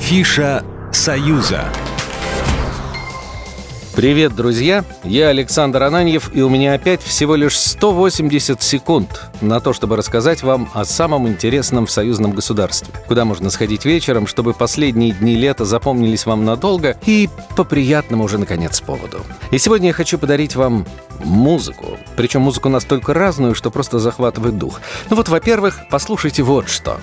Афиша «Союза». Привет, друзья! Я Александр Ананьев, и у меня опять всего лишь 180 секунд на то, чтобы рассказать вам о самом интересном в союзном государстве. Куда можно сходить вечером, чтобы последние дни лета запомнились вам надолго и по приятному уже, наконец, поводу. И сегодня я хочу подарить вам музыку. Причем музыку настолько разную, что просто захватывает дух. Ну вот, во-первых, послушайте вот что.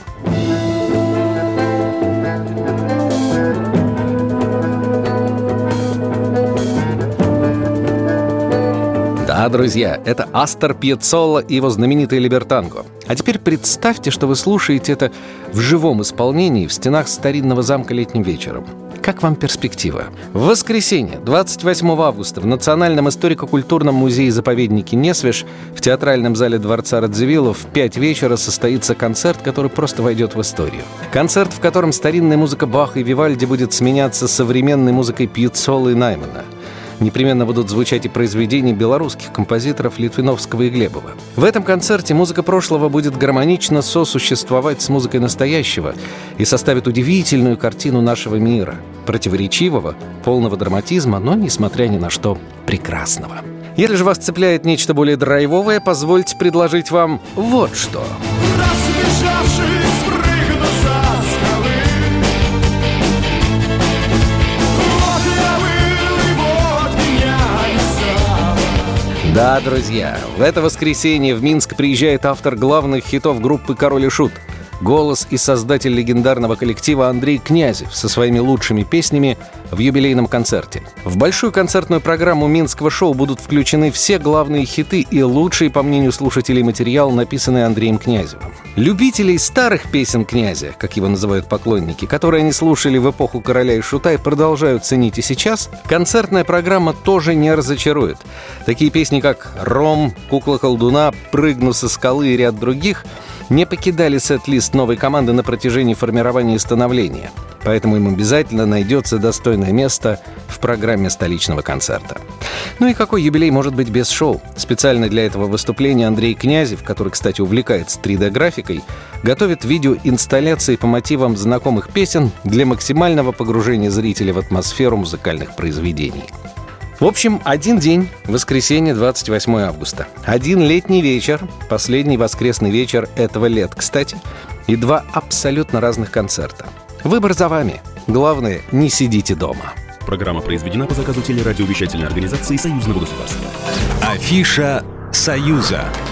Да, друзья, это Астор Пьяццола и его знаменитый «Либертанго». А теперь представьте, что вы слушаете это в живом исполнении в стенах старинного замка летним вечером. Как вам перспектива? В воскресенье, 28 августа, в Национальном историко-культурном музее-заповеднике Несвеж в театральном зале Дворца Радзивилла в 5 вечера состоится концерт, который просто войдет в историю. Концерт, в котором старинная музыка Баха и Вивальди будет сменяться современной музыкой Пьяццолы и Наймана. Непременно будут звучать и произведения белорусских композиторов Литвиновского и Глебова. В этом концерте музыка прошлого будет гармонично сосуществовать с музыкой настоящего и составит удивительную картину нашего мира, противоречивого, полного драматизма, но, несмотря ни на что, прекрасного. Если же вас цепляет нечто более драйвовое, позвольте предложить вам вот что. Да, друзья, в это воскресенье в Минск приезжает автор главных хитов группы «Король и Шут», голос и создатель легендарного коллектива Андрей Князев со своими лучшими песнями в юбилейном концерте. В большую концертную программу Минского шоу будут включены все главные хиты и лучший, по мнению слушателей, материал, написанный Андреем Князевым. Любителей старых песен князя, как его называют поклонники, которые они слушали в эпоху «Короля и Шута» и продолжают ценить и сейчас, концертная программа тоже не разочарует. Такие песни, как «Ром», «Кукла колдуна», «Прыгну со скалы» и ряд других не покидали сет-лист новой команды на протяжении формирования и становления. Поэтому им обязательно найдется достойное место в программе столичного концерта. Ну и какой юбилей может быть без шоу? Специально для этого выступления Андрей Князев, который, кстати, увлекается 3D-графикой, готовит видеоинсталляции по мотивам знакомых песен для максимального погружения зрителя в атмосферу музыкальных произведений. В общем, один день, воскресенье, 28 августа. Один летний вечер, последний воскресный вечер этого лета, кстати, и два абсолютно разных концерта. Выбор за вами. Главное, не сидите дома. Программа произведена по заказу телерадиовещательной организации Союзного государства. Афиша «Союза».